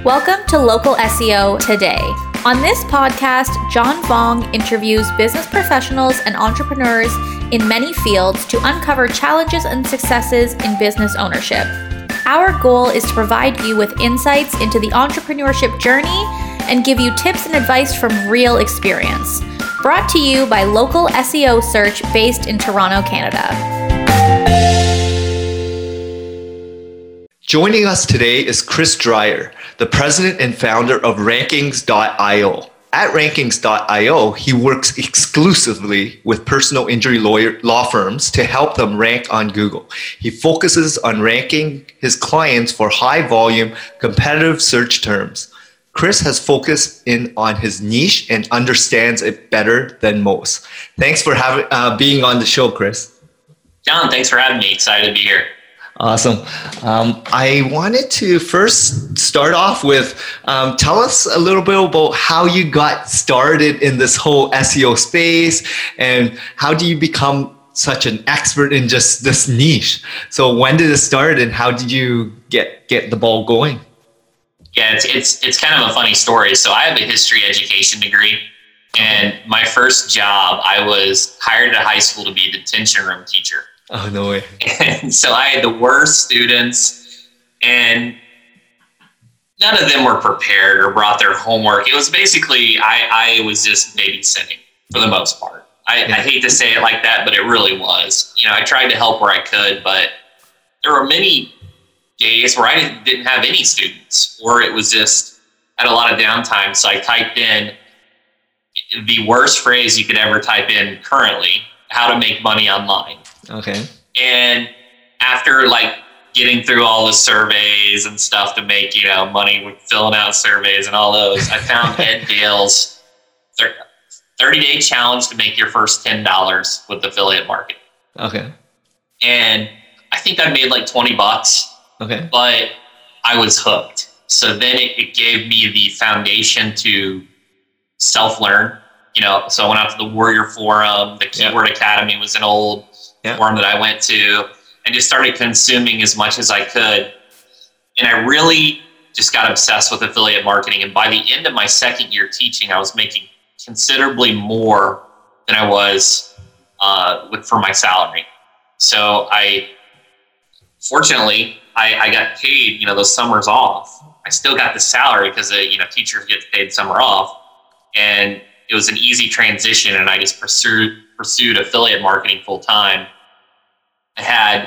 Welcome to Local SEO Today. On this podcast, John Vong interviews business professionals and entrepreneurs in many fields to uncover challenges and successes in business ownership. Our goal is to provide you with insights into the entrepreneurship journey and give you tips and advice from real experience. Brought to you by Local SEO Search based in Toronto, Canada. Joining us today is Chris Dreyer, the president and founder of Rankings.io. At Rankings.io, he works exclusively with personal injury law firms to help them rank on Google. He focuses on ranking his clients for high-volume, competitive search terms. Chris has focused in on his niche and understands it better than most. Thanks for being on the show, Chris. John, thanks for having me. Excited to be here. Awesome. I wanted to first start off with tell us a little bit about how you got started in this whole SEO space and how do you become such an expert in just this niche? So when did it start and how did you get the ball going? Yeah, it's kind of a funny story. So I have a history education degree, and my first job, I was hired at high school to be a detention room teacher. Oh, no way. And so I had the worst students, and none of them were prepared or brought their homework. It was basically, I was just babysitting for the most part. I hate to say it like that, but it really was. You know, I tried to help where I could, but there were many days where I didn't have any students, or it was just had a lot of downtime. So I typed in the worst phrase you could ever type in currently, how to make money online. Okay. And after getting through all the surveys and stuff to make, money with filling out surveys and all those, I found Ed Dale's 30-day challenge to make your first $10 with affiliate marketing. Okay. And I think I made like $20. Okay. But I was hooked. So then it gave me the foundation to self-learn. So I went out to the Warrior Forum. The Keyword Academy was an old forum that I went to, and just started consuming as much as I could. And I really just got obsessed with affiliate marketing. And by the end of my second year teaching, I was making considerably more than I was for my salary. So fortunately, I got paid, those summers off. I still got the salary because, teachers get paid summer off. And it was an easy transition, and I just pursued affiliate marketing full time. I had,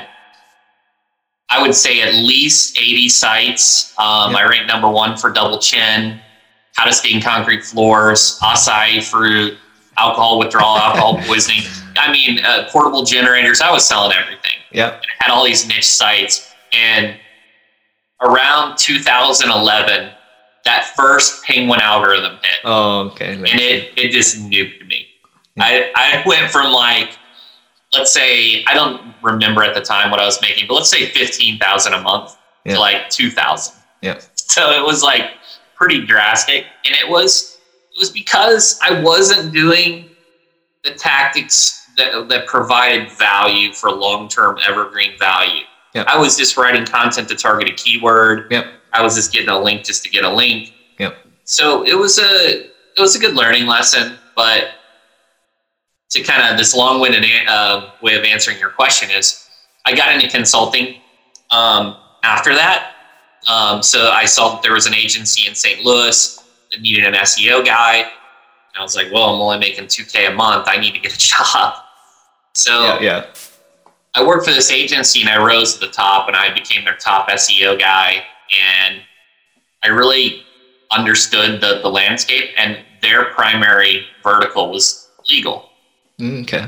I would say, at least 80 sites. I ranked number one for Double Chin, How to Stain Concrete Floors, acai fruit, alcohol withdrawal, alcohol poisoning. Portable generators. I was selling everything. Yeah. I had all these niche sites, and around 2011, that first Penguin algorithm hit. Oh, okay. And it just nuked me. I went from let's say, I don't remember at the time what I was making, but let's say $15,000 a month to $2,000. Yeah. So it was pretty drastic. And it was because I wasn't doing the tactics that provided value for long-term evergreen value. Yep. I was just writing content to target a keyword. Yep. I was just getting a link just to get a link. Yep. So it was a good learning lesson, but to kind of this long-winded way of answering your question is I got into consulting after that. So I saw that there was an agency in St. Louis that needed an SEO guy. And I was like, well, I'm only making $2,000 a month. I need to get a job. So I worked for this agency, and I rose to the top, and I became their top SEO guy. And I really understood the landscape, and their primary vertical was legal. Okay.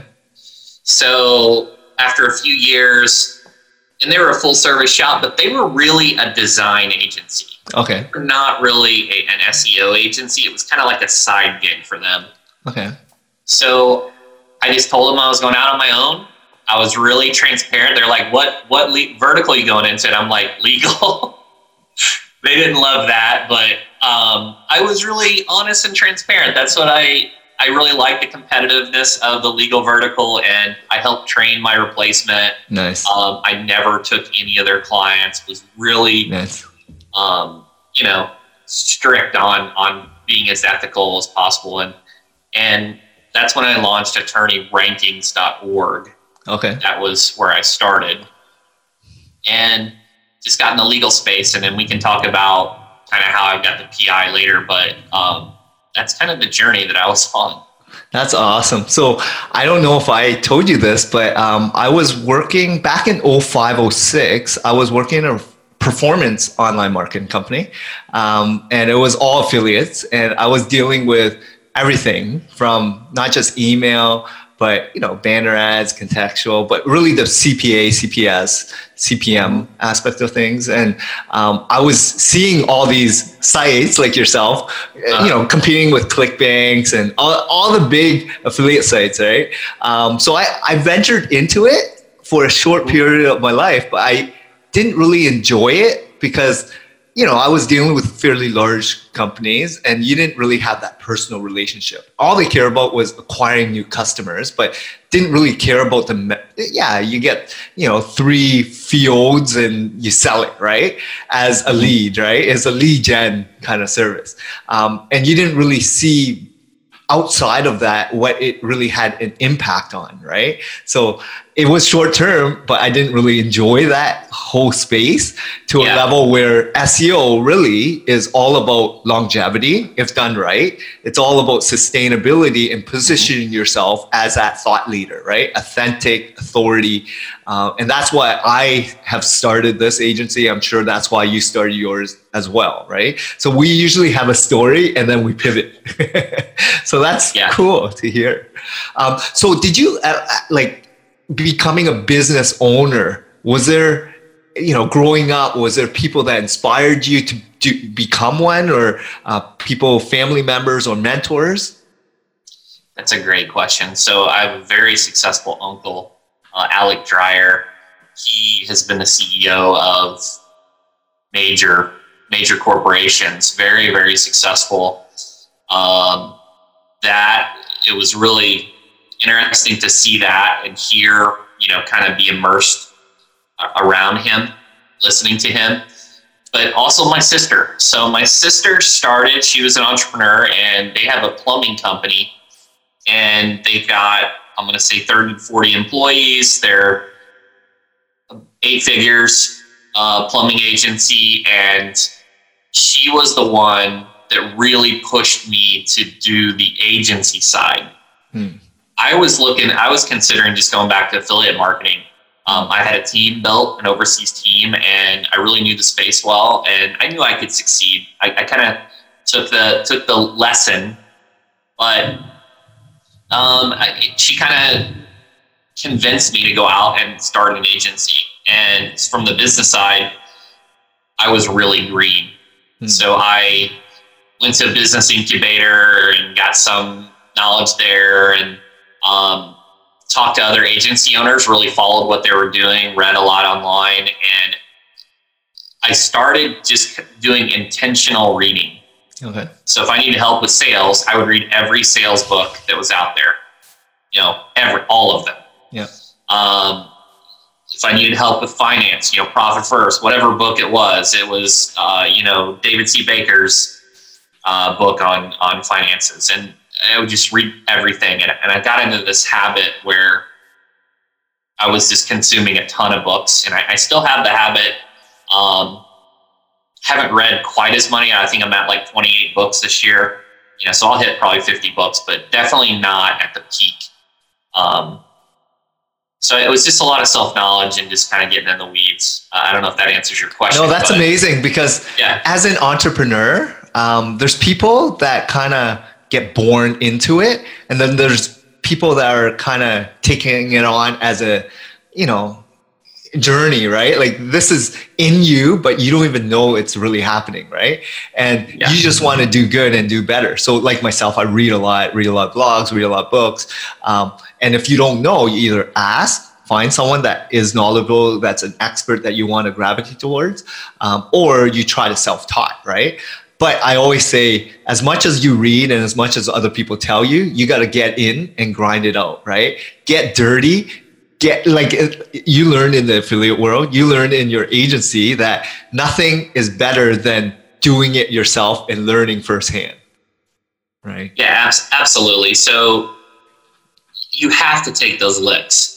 So after a few years, and they were a full service shop, but they were really a design agency. Okay. They were not really an SEO agency. It was kind of like a side gig for them. Okay. So I just told them I was going out on my own. I was really transparent. They're like, what vertical are you going into? And I'm like, legal. They didn't love that, but I was really honest and transparent. That's what I really like, the competitiveness of the legal vertical, and I helped train my replacement. Nice. I never took any of their clients. Was really, nice. strict on being as ethical as possible. And that's when I launched attorneyrankings.org. Okay. That was where I started. And just got in the legal space, and then we can talk about kind of how I got the PI later, but that's kind of the journey that I was on. That's awesome. So I don't know if I told you this, but I was working back in 05, 06. I was working in a performance online marketing company, and it was all affiliates. And I was dealing with everything from not just email, but banner ads, contextual, but really the CPA, CPS, CPM aspect of things. And I was seeing all these sites like yourself, competing with ClickBanks and all the big affiliate sites, right? So I ventured into it for a short period of my life, but I didn't really enjoy it because I was dealing with fairly large companies, and you didn't really have that personal relationship. All they care about was acquiring new customers, but didn't really care about you get 3 fields and you sell it, right? As a lead, right? As a lead gen kind of service. And you didn't really see outside of that what it really had an impact on, right? So it was short term, but I didn't really enjoy that whole space to a level where SEO really is all about longevity if done right. It's all about sustainability and positioning yourself as that thought leader, right? Authentic authority. And that's why I have started this agency. I'm sure that's why you started yours as well, right? So we usually have a story and then we pivot. So that's cool to hear. So did you becoming a business owner, was there, growing up, was there people that inspired you to become one, or people, family members or mentors? That's a great question. So I have a very successful uncle, Alec Dreyer. He has been the CEO of major corporations, very, very successful. That it was really interesting to see that and hear, kind of be immersed around him, listening to him. But also my sister. So my sister she was an entrepreneur, and they have a plumbing company, and they've got, I'm going to say 30, 40 employees. They're 8 figures, plumbing agency. And she was the one that really pushed me to do the agency side. I was considering just going back to affiliate marketing. I had a team built, an overseas team, and I really knew the space well, and I knew I could succeed. I kind of took the lesson, but she kind of convinced me to go out and start an agency. And from the business side, I was really green. So I went to a business incubator and got some knowledge there, and talked to other agency owners, really followed what they were doing, read a lot online, and I started just doing intentional reading. Okay. So if I needed help with sales, I would read every sales book that was out there, all of them. Yeah. If I needed help with finance, Profit First, whatever book it was David C. Baker's book on finances, and I would just read everything. And I got into this habit where I was just consuming a ton of books, and I still have the habit. Haven't read quite as many. I think I'm at like 28 books this year. So I'll hit probably 50 books, but definitely not at the peak. So it was just a lot of self-knowledge and just kind of getting in the weeds. I don't know if that answers your question. No, that's amazing, because as an entrepreneur, there's people that kind of get born into it, and then there's people that are kind of taking it on as a journey, right? Like this is in you, but you don't even know it's really happening, right? And you just want to do good and do better. So like myself, I read a lot of blogs, read a lot of books, and if you don't know, you either ask, find someone that is knowledgeable, that's an expert that you want to gravitate towards, or you try to self-taught, right? But I always say, as much as you read and as much as other people tell you, you got to get in and grind it out, right? Get dirty. You learned in the affiliate world, you learned in your agency that nothing is better than doing it yourself and learning firsthand, right? Yeah, absolutely. So you have to take those licks.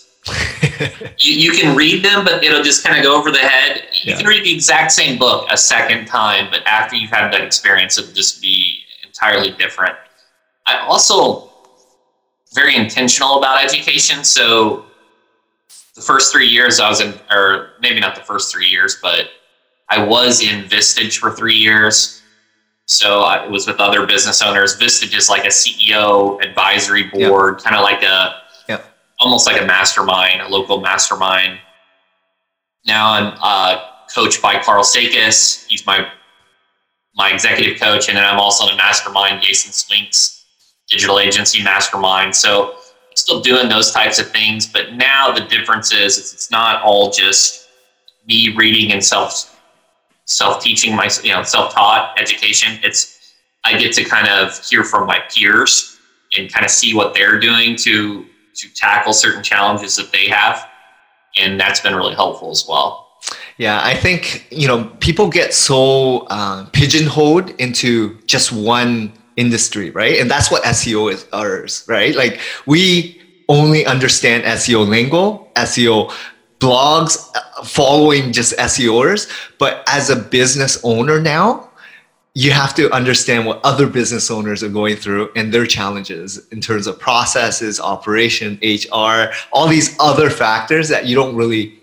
You can read them, but it'll just kind of go over the head. You can read the exact same book a second time, but after you've had that experience, it'll just be entirely different. I also very intentional about education. So the first 3 years I was in, or maybe not the first 3 years, but I was in Vistage for 3 years. So I was with other business owners. Vistage is like a CEO advisory board, kind of like almost like a mastermind, a local mastermind. Now I'm coached by Carl Sakis. He's my executive coach. And then I'm also in a mastermind, Jason Swink's digital agency mastermind. So I'm still doing those types of things. But now the difference is it's not all just me reading and self-teaching, self-taught education. I get to kind of hear from my peers and kind of see what they're doing to tackle certain challenges that they have. And that's been really helpful as well. Yeah, I think, people get so pigeonholed into just one industry, right? And that's what SEO is ours, right? Like we only understand SEO lingo, SEO blogs, following just SEOers. But as a business owner now, you have to understand what other business owners are going through and their challenges in terms of processes, operation, HR, all these other factors that you don't really,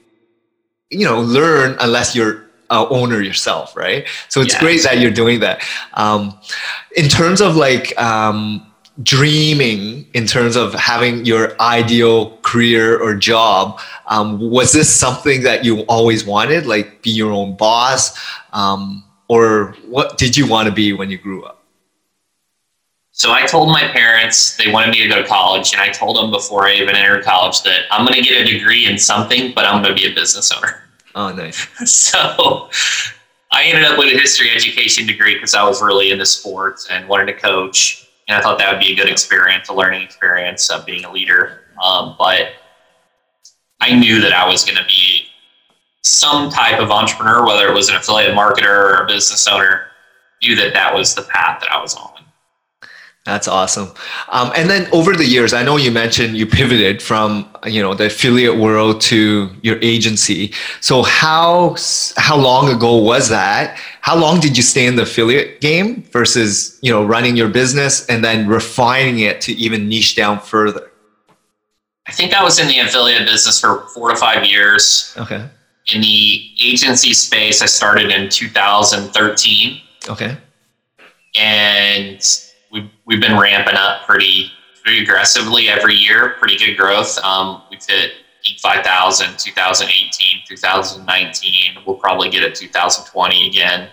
learn unless you're an owner yourself, right? So it's great that you're doing that. In terms of dreaming, in terms of having your ideal career or job, was this something that you always wanted, like be your own boss? Or what did you want to be when you grew up? So I told my parents they wanted me to go to college, and I told them before I even entered college that I'm going to get a degree in something, but I'm going to be a business owner. Oh, nice. So I ended up with a history education degree because I was really into sports and wanted to coach, and I thought that would be a good experience, a learning experience of being a leader. But I knew that I was going to be some type of entrepreneur, whether it was an affiliate marketer or a business owner, knew that was the path that I was on. That's awesome. And then over the years, I know you mentioned you pivoted from, the affiliate world to your agency. So how long ago was that? How long did you stay in the affiliate game versus, running your business and then refining it to even niche down further? I think I was in the affiliate business for 4 to 5 years. Okay. In the agency space, I started in 2013. Okay. And we've been ramping up pretty aggressively every year, pretty good growth. We've hit peak 5,000, 2018, 2019. We'll probably get it 2020 again.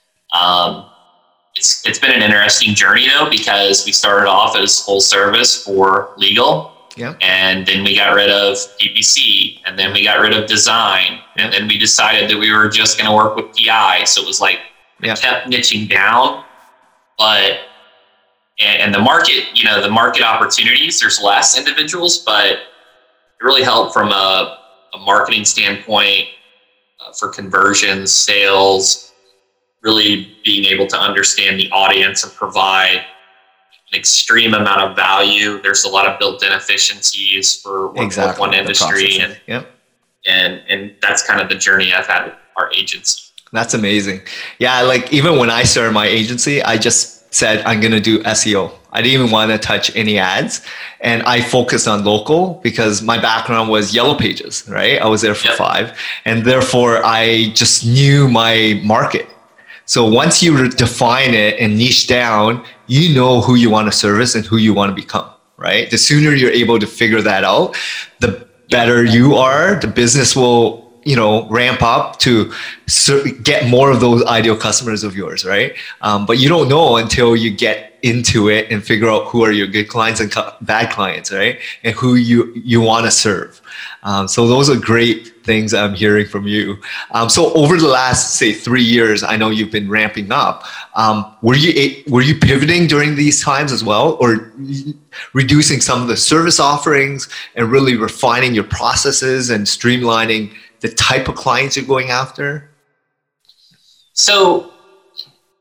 It's been an interesting journey though, because we started off as full service for legal. Yeah. And then we got rid of PPC, and then we got rid of design, and then we decided that we were just going to work with PI. So it was like we kept niching down, but and the market, the market opportunities, there's less individuals, but it really helped from a marketing standpoint for conversions, sales, really being able to understand the audience and provide an extreme amount of value. There's a lot of built-in efficiencies for one industry, and that's kind of the journey I've had with our agency. That's amazing. Yeah, like even when I started my agency, I just said I'm going to do SEO. I didn't even want to touch any ads, and I focused on local because my background was Yellow Pages, right? I was there for 5, and therefore I just knew my market. So once you define it and niche down, you know who you want to service and who you want to become, right? The sooner you're able to figure that out, the better you are. The business will, ramp up to get more of those ideal customers of yours, right? But you don't know until you get into it and figure out who are your good clients and bad clients, right? And who you want to serve. So those are great things I'm hearing from you. So over the last, say, 3 years, I know you've been ramping up. Were you pivoting during these times as well, or reducing some of the service offerings and really refining your processes and streamlining the type of clients you're going after? So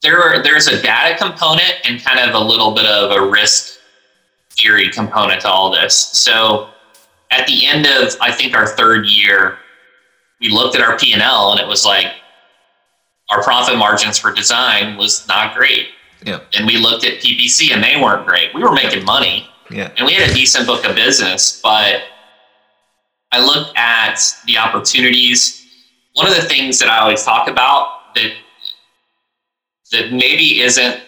there's a data component and kind of a little bit of a risk theory component to all this. So at the end of, I think, our third year, we looked at our P&L and it was like our profit margins for design was not great. Yeah. And we looked at PPC and they weren't great. We were making money. Yeah. And we had a decent book of business, but I looked at the opportunities. One of the things that I always talk about that maybe isn't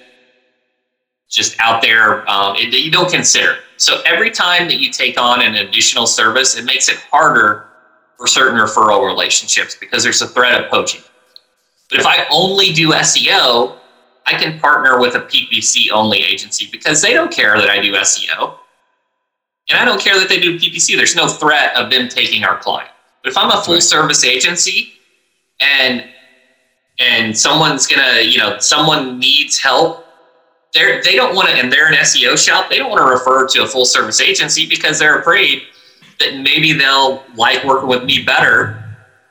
just out there, that you don't consider. So every time that you take on an additional service, it makes it harder for certain referral relationships because there's a threat of poaching. But if I only do SEO, I can partner with a PPC only agency because they don't care that I do SEO. And I don't care that they do PPC. There's no threat of them taking our client. But if I'm a full service agency and someone's gonna, someone needs help, they don't want to, and they're an SEO shop, they don't want to refer to a full service agency because they're afraid that maybe they'll like working with me better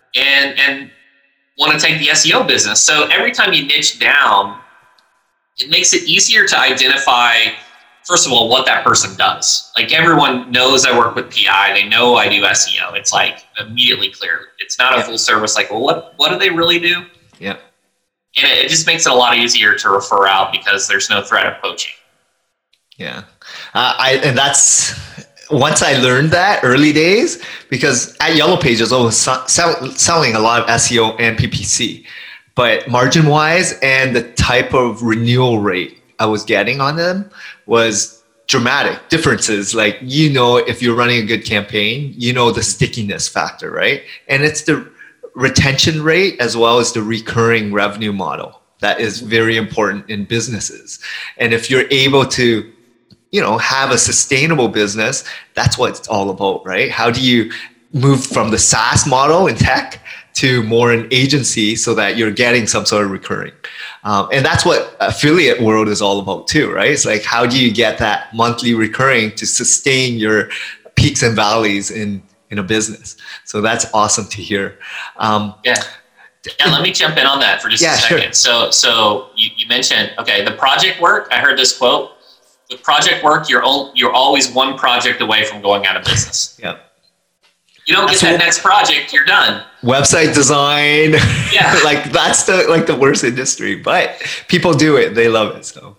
and want to take the SEO business. So every time you niche down, it makes it easier to identify, first of all, what that person does. Like everyone knows I work with PI. They know I do SEO. It's like immediately clear. It's not a full service. Like, well, what do they really do? Yeah. And it just makes it a lot easier to refer out because there's no threat of poaching. Yeah. And that's, once I learned that early days, because at Yellow Pages, I was selling a lot of SEO and PPC, but margin wise and the type of renewal rate I was getting on them was dramatic differences. Like, if you're running a good campaign, the stickiness factor, right? And it's the retention rate as well as the recurring revenue model that is very important in businesses. And if you're able to, have a sustainable business, that's what it's all about, right? How do you move from the SaaS model in tech to more an agency so that you're getting some sort of recurring? And that's what affiliate world is all about too, right? It's like, how do you get that monthly recurring to sustain your peaks and valleys in a business? So that's awesome to hear. Yeah, let me jump in on that for just a second. Sure. So you mentioned, the project work, I heard this quote, with project work, you're always one project away from going out of business. Yeah. You don't get that next project, you're done. Website design. Yeah. Like that's the worst industry, but people do it. They love it. So,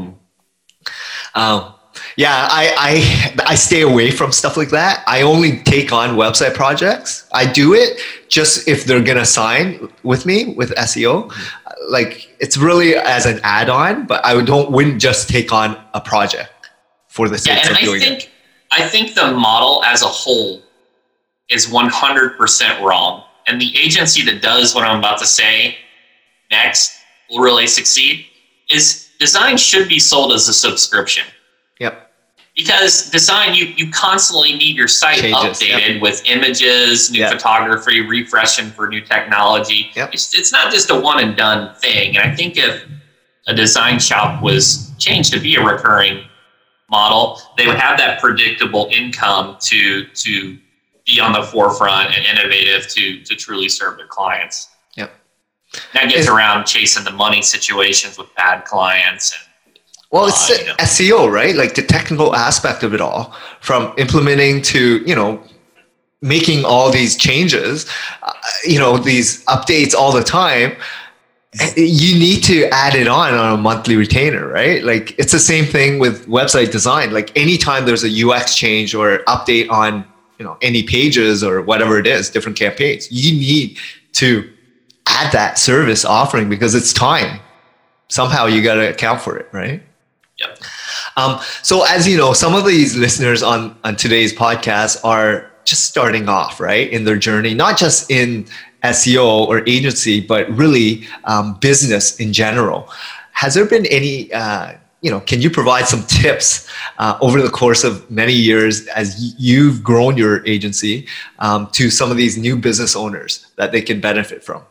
I stay away from stuff like that. I only take on website projects. I do it just if they're going to sign with me with SEO. Like it's really as an add-on, but I wouldn't just take on a project for the sake of doing it. I think the model as a whole is 100% wrong. And the agency that does what I'm about to say next will really succeed. Is design should be sold as a subscription. Yep. Because design, you constantly need your site updated with images, new photography, refreshing for new technology. Yep. It's not just a one and done thing. And I think if a design shop was changed to be a recurring model, they would have that predictable income to be on the forefront and innovative to truly serve their clients. Yep. That gets around chasing the money situations with bad clients. Well, it's SEO, right? Like the technical aspect of it all, from implementing to, making all these changes, these updates all the time. You need to add it on a monthly retainer, right? Like it's the same thing with website design. Like anytime there's a UX change or update on, any pages or whatever it is, different campaigns, you need to add that service offering because it's time. Somehow you got to account for it, right? Yep. So as you know, some of these listeners on today's podcast are just starting off, right, in their journey, not just in SEO or agency, but really business in general. Has there been any, can you provide some tips over the course of many years as you've grown your agency to some of these new business owners that they can benefit from?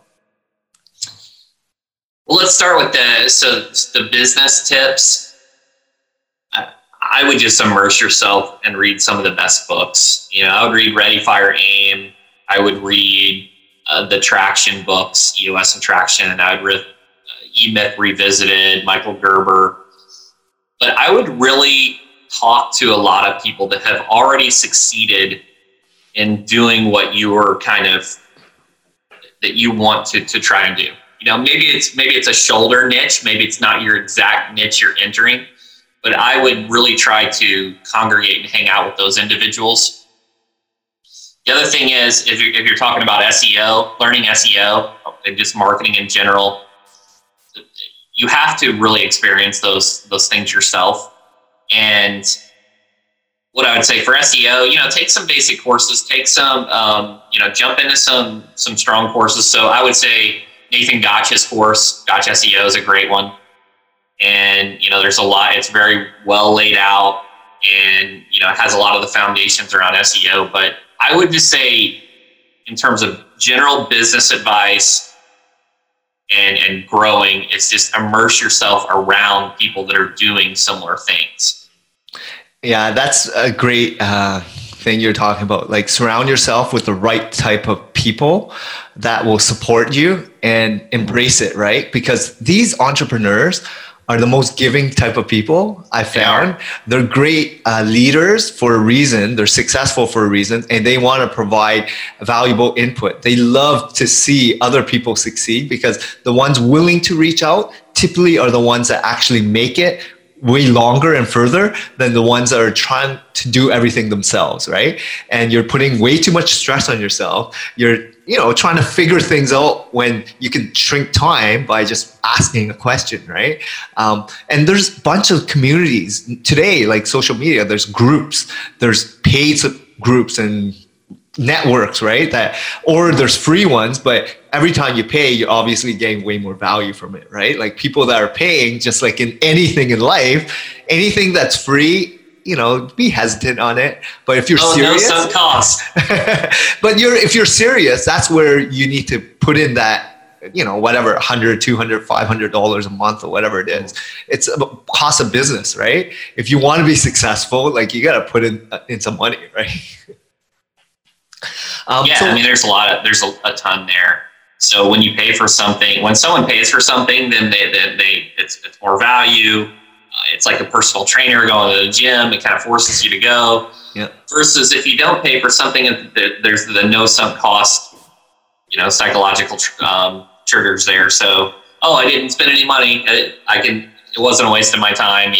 Well, let's start with the business tips. I would just immerse yourself and read some of the best books. I would read Ready, Fire, Aim. I would read the Traction books, EOS and Traction, and I would E-Myth Revisited, Michael Gerber. But I would really talk to a lot of people that have already succeeded in doing what you were that you want to try and do. Maybe it's a shoulder niche, maybe it's not your exact niche you're entering, but I would really try to congregate and hang out with those individuals. The other thing is, if you're talking about SEO, learning SEO and just marketing in general, you have to really experience those things yourself. And what I would say for SEO, take some basic courses, take some, jump into some strong courses. So I would say Nathan Gotch's course, Gotch SEO, is a great one. And, there's a lot, it's very well laid out, and, it has a lot of the foundations around SEO. But I would just say, in terms of general business advice and growing, it's just immerse yourself around people that are doing similar things. Yeah, that's a great thing you're talking about. Like, surround yourself with the right type of people that will support you and embrace it, right? Because these entrepreneurs are the most giving type of people I found. They're great leaders for a reason. They're successful for a reason, and they want to provide valuable input. They love to see other people succeed, because the ones willing to reach out typically are the ones that actually make it way longer and further than the ones that are trying to do everything themselves, right? And you're putting way too much stress on yourself. You're trying to figure things out when you can shrink time by just asking a question, right? And there's a bunch of communities today, like social media. There's groups, there's paid groups and networks, right? Or there's free ones, but every time you pay, you're obviously getting way more value from it, right? Like, people that are paying, just like in anything in life, anything that's free, be hesitant on it. But if you're serious, no sunk cost. But if you're serious, that's where you need to put in that, whatever, $100, $200, $500 a month or whatever it is. It's a cost of business, right? If you want to be successful, like, you got to put in some money, right? There's a ton there. So when you pay for something, when someone pays for something, then it's more value. It's like a personal trainer going to the gym. It kind of forces you to go. Yeah. Versus if you don't pay for something, there's the no sunk cost, psychological triggers there. So, I didn't spend any money. It wasn't a waste of my time,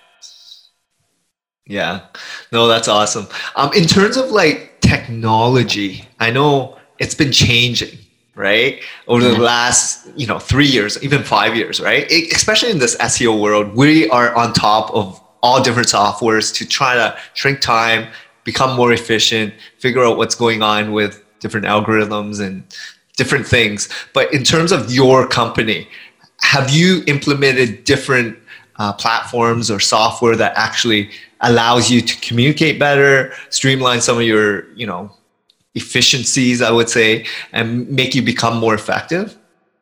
Yeah, no, that's awesome. In terms of like technology, I know it's been changing, right? Over the last, 3 years, even 5 years, right? Especially in this SEO world, we are on top of all different softwares to try to shrink time, become more efficient, figure out what's going on with different algorithms and different things. But in terms of your company, have you implemented different platforms or software that actually allows you to communicate better, streamline some of your, efficiencies, I would say, and make you become more effective?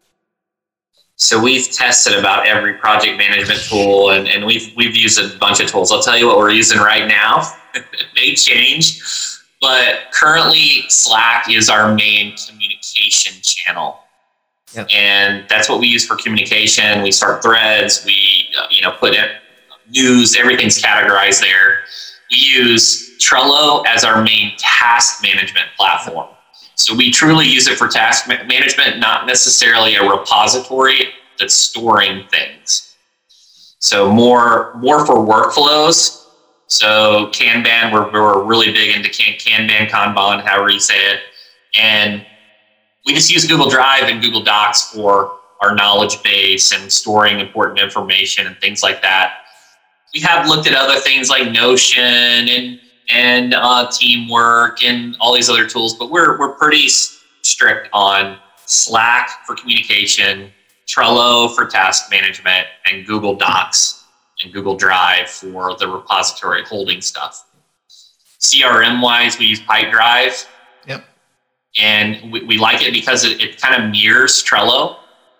So we've tested about every project management tool, and we've used a bunch of tools. I'll tell you what we're using right now. It may change, but currently Slack is our main communication channel. Yep. And that's what we use for communication. We start threads, we put in news, everything's categorized there. We use Trello as our main task management platform. So we truly use it for task management, not necessarily a repository that's storing things. So more for workflows. So Kanban, we're really big into Kanban, Kanban, however you say it. And we just use Google Drive and Google Docs for our knowledge base and storing important information and things like that. We have looked at other things like Notion and Teamwork and all these other tools, but we're pretty strict on Slack for communication, Trello for task management, and Google Docs and Google Drive for the repository holding stuff. CRM-wise, we use Pipedrive. Yep. And we like it because it kind of mirrors Trello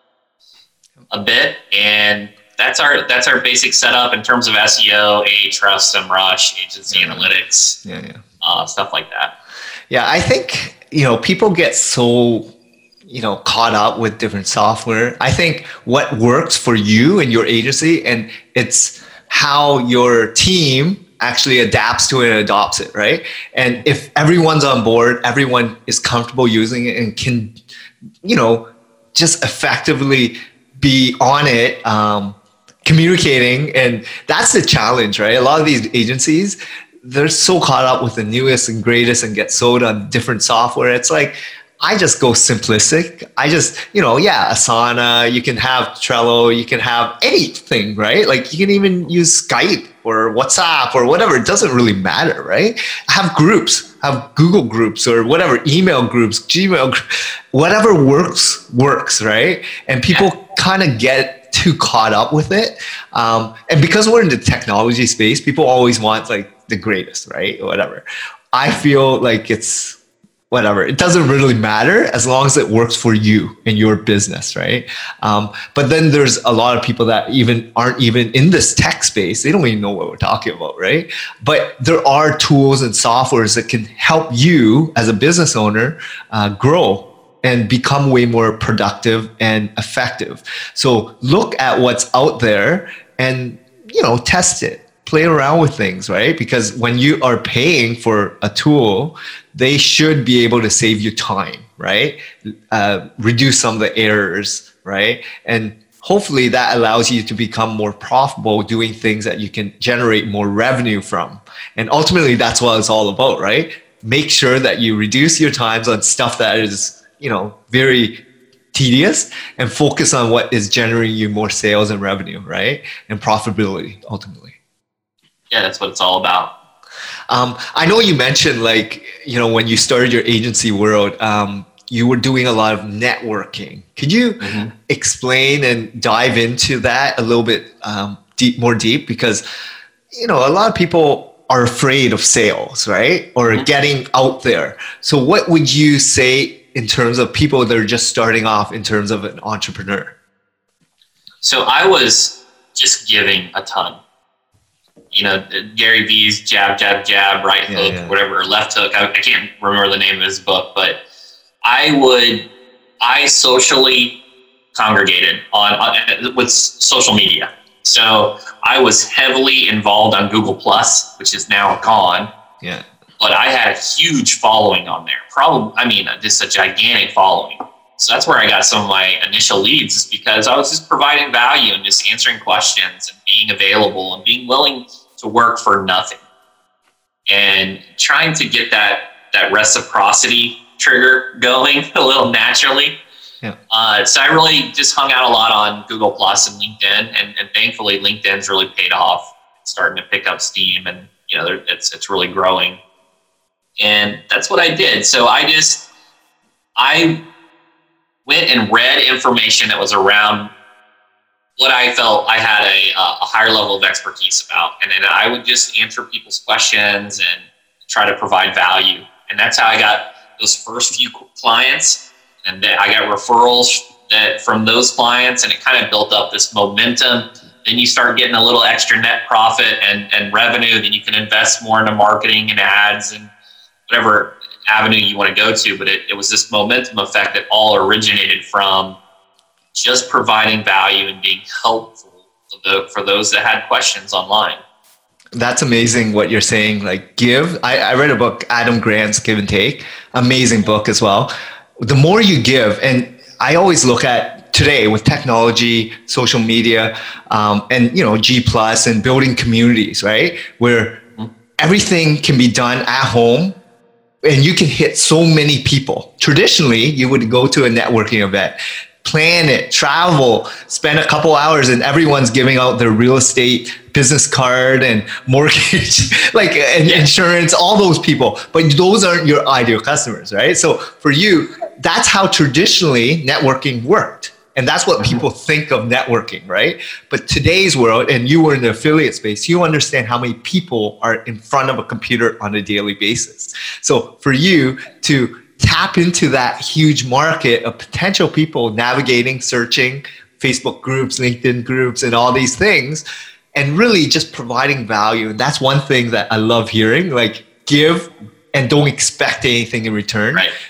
a bit, and that's our basic setup in terms of SEO, Ahrefs, SEMrush, agency analytics, stuff like that. Yeah, I think people get so caught up with different software. I think what works for you and your agency, and it's how your team actually adapts to it and adopts it, right? And if everyone's on board, everyone is comfortable using it and can, just effectively be on it, communicating. And that's the challenge, right? A lot of these agencies, they're so caught up with the newest and greatest and get sold on different software. It's like, I just go simplistic. I just, Asana, you can have Trello, you can have anything, right? Like you can even use Skype or WhatsApp or whatever. It doesn't really matter, right? Have groups, have Google groups or whatever, email groups, Gmail, whatever works, right? And people kind of get too caught up with it. And because we're in the technology space, people always want like the greatest, right? Or whatever. I feel like it's, whatever. It doesn't really matter as long as it works for you and your business, right? But then there's a lot of people that aren't even in this tech space. They don't even know what we're talking about, right? But there are tools and softwares that can help you as a business owner grow and become way more productive and effective. So look at what's out there and, test it. Play around with things, right? Because when you are paying for a tool, they should be able to save you time, right? Reduce some of the errors, right? And hopefully that allows you to become more profitable doing things that you can generate more revenue from. And ultimately, that's what it's all about, right? Make sure that you reduce your times on stuff that is, very tedious and focus on what is generating you more sales and revenue, right? And profitability, ultimately. Yeah, that's what it's all about. I know you mentioned when you started your agency world, you were doing a lot of networking. Could you explain and dive into that a little bit more deep? Because, a lot of people are afraid of sales, right? Or getting out there. So what would you say in terms of people that are just starting off in terms of an entrepreneur? So I was just giving a ton. Gary Vee's jab, right hook, whatever, or left hook. I can't remember the name of his book, but I socially congregated on with social media. So I was heavily involved on Google Plus, which is now gone. Yeah. But I had a huge following on there. Just a gigantic following. So that's where I got some of my initial leads, is because I was just providing value and just answering questions and being available and being willing to work for nothing, and trying to get that reciprocity trigger going a little naturally. Yeah. So I really just hung out a lot on Google Plus and LinkedIn, and thankfully LinkedIn's really paid off. It's starting to pick up steam, and it's really growing. And that's what I did. So I went and read information that was around what I felt I had a higher level of expertise about. And then I would just answer people's questions and try to provide value. And that's how I got those first few clients. And then I got referrals from those clients, and it kind of built up this momentum. Then you start getting a little extra net profit and revenue. Then you can invest more into marketing and ads and whatever avenue you want to go to. But it was this momentum effect that all originated from just providing value and being helpful for those that had questions online. That's amazing what you're saying. Like give. I read a book, Adam Grant's Give and Take. Amazing book as well. The more you give, and I always look at today with technology, social media, and G Plus and building communities, right? Where everything can be done at home, and you can hit so many people. Traditionally, you would go to a networking event, plan it, travel, spend a couple hours, and everyone's giving out their real estate business card and mortgage, insurance, all those people. But those aren't your ideal customers, right? So for you, that's how traditionally networking worked. And that's what people think of networking, right? But today's world, and you were in the affiliate space, you understand how many people are in front of a computer on a daily basis. So for you to tap into that huge market of potential people navigating, searching, Facebook groups, LinkedIn groups, and all these things, and really just providing value. And that's one thing that I love hearing, like give and don't expect anything in return. Right.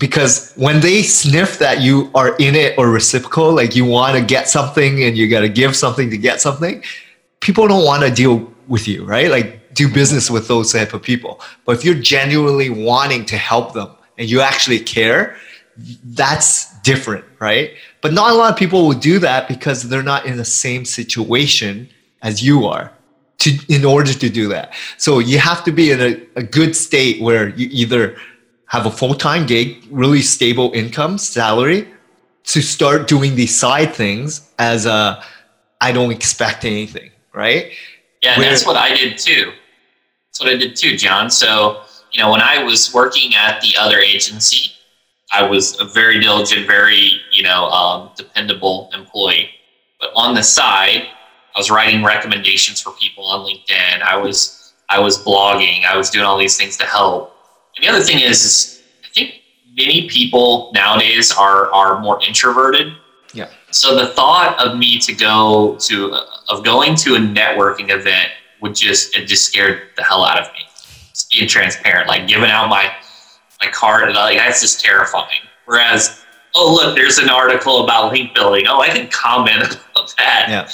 because when they sniff that you are in it or reciprocal, like you want to get something and you got to give something to get something, people don't want to deal with you, right? Like do business with those type of people. But if you're genuinely wanting to help them and you actually care, that's different, right? But not a lot of people will do that because they're not in the same situation as you are in order to do that. So you have to be in a good state where you either have a full-time gig, really stable income, salary, to start doing these side things as I don't expect anything, right? Yeah, and that's what I did too. That's what I did too, John. So, when I was working at the other agency, I was a very diligent, very, dependable employee. But on the side, I was writing recommendations for people on LinkedIn. I was blogging. I was doing all these things to help. And the other thing is I think many people nowadays are more introverted. Yeah. So the thought of me going to a networking event it just scared the hell out of me. Just being transparent, like giving out my card, like that's just terrifying. Whereas, oh look, there's an article about link building. Oh, I can comment about that. Yeah.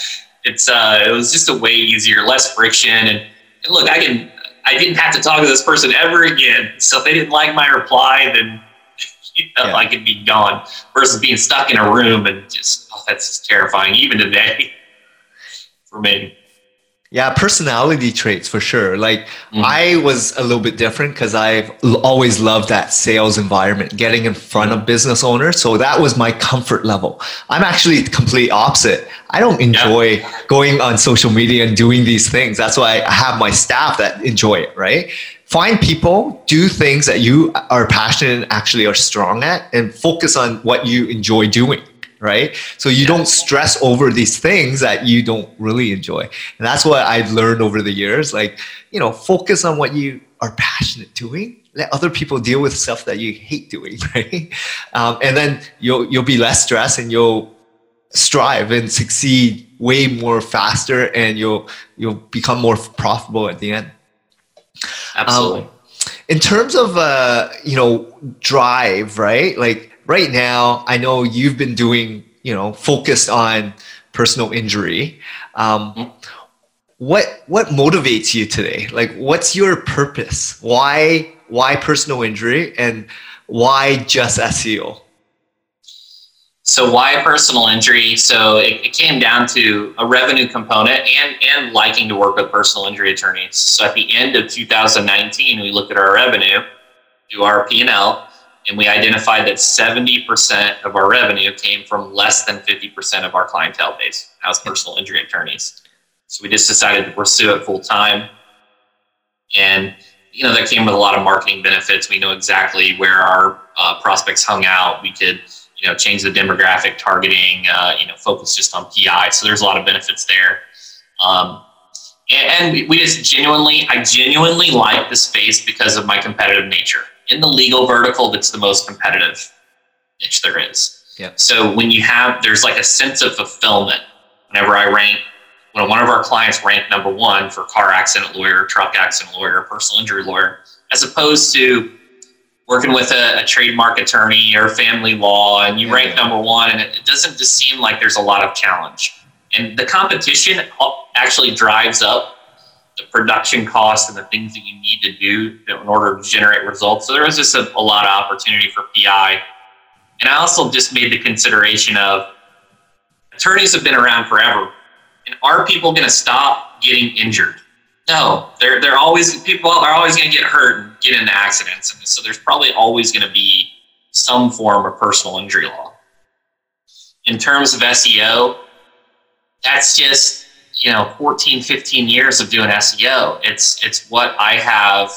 It was just a way easier, less friction, and look, I didn't have to talk to this person ever again. So if they didn't like my reply, then I could be gone. Versus being stuck in a room and that's just terrifying, even today, for me. Yeah, personality traits for sure. Like I was a little bit different because I've always loved that sales environment, getting in front of business owners. So that was my comfort level. I'm actually the complete opposite. I don't enjoy going on social media and doing these things. That's why I have my staff that enjoy it, right? Find people, do things that you are passionate and actually are strong at, and focus on what you enjoy doing. Right? So you don't stress over these things that you don't really enjoy. And that's what I've learned over the years. Like, focus on what you are passionate doing. Let other people deal with stuff that you hate doing, right? And then you'll be less stressed and you'll strive and succeed way more faster, and you'll become more profitable at the end. Absolutely. In terms of drive, right? Like right now, I know you've been doing, focused on personal injury. What motivates you today? Like, what's your purpose? Why personal injury, and why just SEO? So why personal injury? So it came down to a revenue component and liking to work with personal injury attorneys. So at the end of 2019, we looked at our revenue, do our P&L, and we identified that 70% of our revenue came from less than 50% of our clientele base as personal injury attorneys. So we just decided to pursue it full time. And, that came with a lot of marketing benefits. We know exactly where our prospects hung out. We could, change the demographic targeting, focus just on PI. So there's a lot of benefits there. And we just I genuinely like the space because of my competitive nature. In the legal vertical, that's the most competitive niche there is. Yeah. So when there's like a sense of fulfillment whenever when one of our clients ranked number one for car accident lawyer, truck accident lawyer, personal injury lawyer, as opposed to working with a trademark attorney or family law, and you rank number one, and it doesn't just seem like there's a lot of challenge. And the competition actually drives up the production costs and the things that you need to do in order to generate results. So there was just a lot of opportunity for PI. And I also just made the consideration of attorneys have been around forever. And are people going to stop getting injured? No, people are always going to get hurt and get into accidents. And so there's probably always going to be some form of personal injury law. In terms of SEO, that's just, 14, 15 years of doing SEO. It's what I have.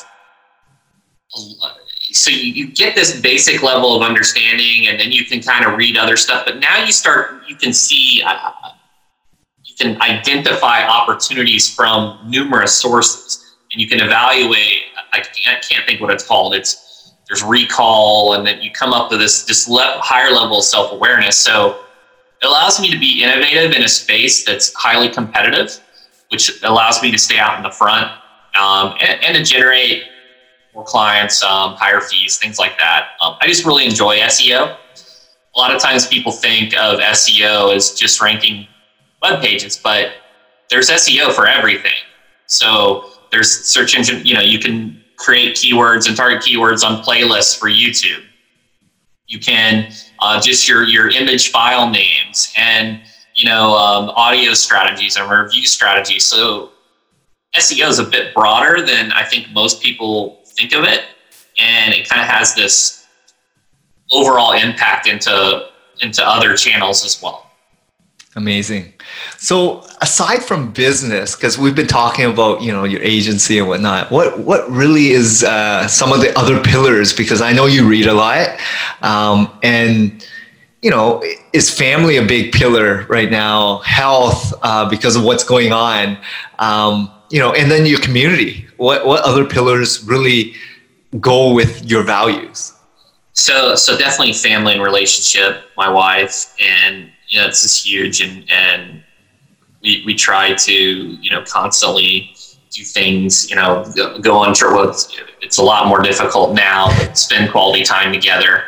So you get this basic level of understanding, and then you can kind of read other stuff. But now you can see, you can identify opportunities from numerous sources, and you can evaluate. I can't think what it's called. There's recall, and then you come up with this higher level of self-awareness. So it allows me to be innovative in a space that's highly competitive, which allows me to stay out in the front and to generate more clients, higher fees, things like that. I just really enjoy SEO. A lot of times people think of SEO as just ranking web pages, but there's SEO for everything. So there's search engine, you can create keywords and target keywords on playlists for YouTube. You can just your image file names and, audio strategies and review strategies. So SEO is a bit broader than I think most people think of it. And it kind of has this overall impact into other channels as well. Amazing. So aside from business, because we've been talking about, your agency and whatnot, what really is some of the other pillars? Because I know you read a lot, and, is family a big pillar right now? Health, because of what's going on, and then your community. What other pillars really go with your values? So definitely family and relationship, my wife, and this is huge, and we try to constantly do things, go on trip. Well, it's a lot more difficult now, but spend quality time together.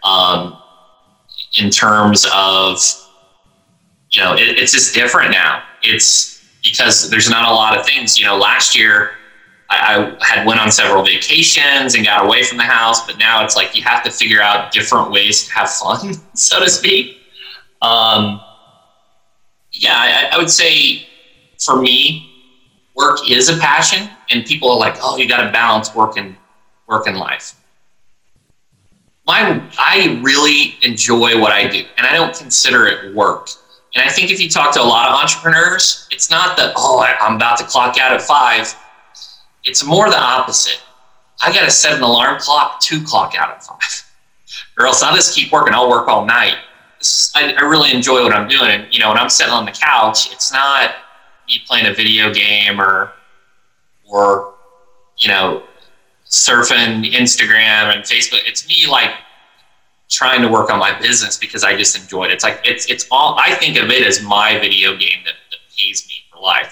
In terms of it's just different now. It's because there's not a lot of things. Last year I had went on several vacations and got away from the house, but now it's like you have to figure out different ways to have fun, so to speak. I would say for me, work is a passion, and people are like, oh, you got to balance work and life. I really enjoy what I do, and I don't consider it work. And I think if you talk to a lot of entrepreneurs, it's not that, I'm about to clock out at 5. It's more the opposite. I got to set an alarm clock to clock out at 5, or else I'll just keep working. I'll work all night. I really enjoy what I'm doing. And, when I'm sitting on the couch, it's not me playing a video game or surfing Instagram and Facebook. It's me like trying to work on my business because I just enjoy it. It's like, it's all, I think of it as my video game that pays me for life.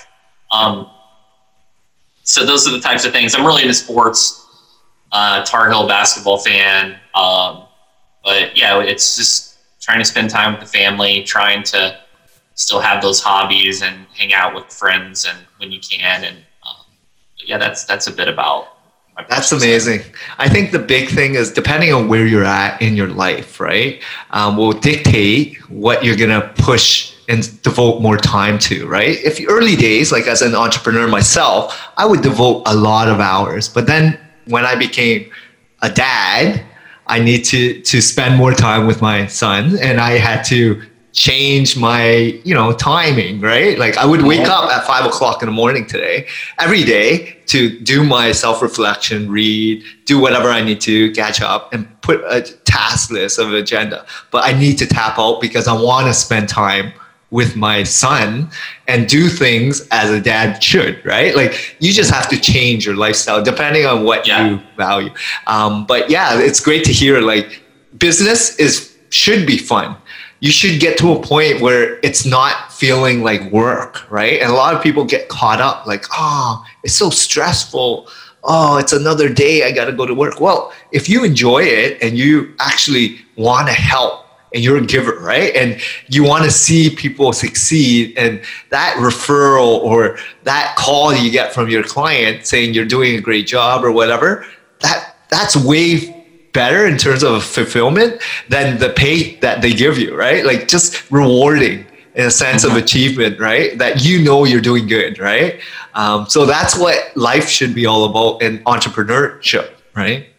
So those are the types of things. I'm really into sports, Tar Heel basketball fan. But yeah, it's just trying to spend time with the family, trying to still have those hobbies and hang out with friends and when you can. And that's a bit about. That's amazing. I think the big thing is depending on where you're at in your life, right, will dictate what you're going to push and devote more time to, right? If early days, like as an entrepreneur myself, I would devote a lot of hours. But then when I became a dad, I need to spend more time with my son, and I had to change my, timing, right? Like I would wake up at 5 o'clock in the morning today, every day, to do my self-reflection, read, do whatever I need to catch up, and put a task list of agenda. But I need to tap out because I want to spend time with my son and do things as a dad should, right? Like you just have to change your lifestyle depending on what you value. But yeah, it's great to hear like business should be fun. You should get to a point where it's not feeling like work, right? And a lot of people get caught up like, it's so stressful. It's another day. I got to go to work. Well, if you enjoy it and you actually want to help, and you're a giver, right? And you want to see people succeed, and that referral or that call you get from your client saying you're doing a great job or whatever, that's way better in terms of fulfillment than the pay that they give you, right? Like just rewarding in a sense of achievement, right? That you're doing good, right? So that's what life should be all about in entrepreneurship, right?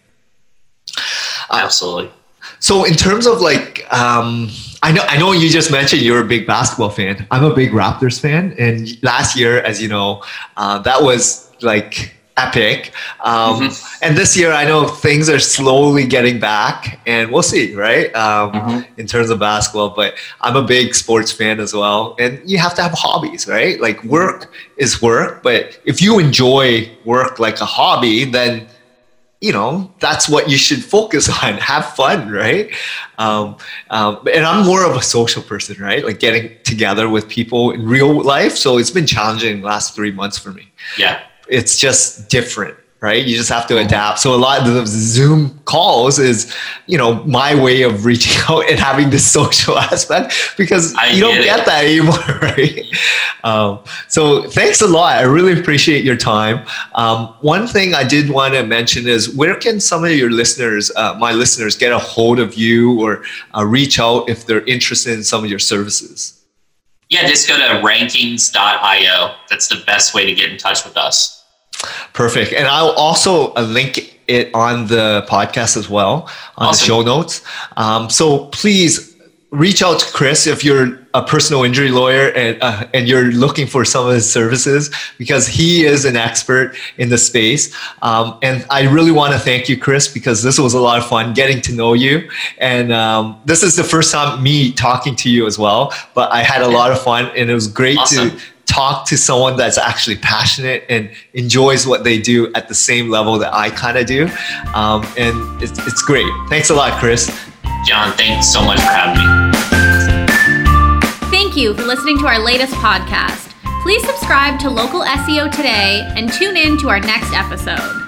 Absolutely. So in terms of like, I know you just mentioned you're a big basketball fan. I'm a big Raptors fan. And last year, as you know, that was like epic. And this year, I know things are slowly getting back and we'll see, right? In terms of basketball, but I'm a big sports fan as well. And you have to have hobbies, right? Like work is work, but if you enjoy work like a hobby, then that's what you should focus on. Have fun, right? And I'm more of a social person, right? Like getting together with people in real life. So it's been challenging the last 3 months for me. Yeah. It's just different. right? You just have to adapt. So a lot of the Zoom calls is, my way of reaching out and having this social aspect, because you don't get that anymore, right? So thanks a lot. I really appreciate your time. One thing I did want to mention is, where can some of your listeners, my listeners, get a hold of you or reach out if they're interested in some of your services? Yeah, just go to rankings.io. That's the best way to get in touch with us. Perfect. And I'll also link it on the podcast as well, on the show notes. So please reach out to Chris if you're a personal injury lawyer and you're looking for some of his services, because he is an expert in the space. And I really want to thank you, Chris, because this was a lot of fun getting to know you. And this is the first time me talking to you as well, but I had a lot of fun, and it was great to talk to someone that's actually passionate and enjoys what they do at the same level that I kind of do. And it's great. Thanks a lot, Chris. John, thanks so much for having me. Thank you for listening to our latest podcast. Please subscribe to Local SEO Today and tune in to our next episode.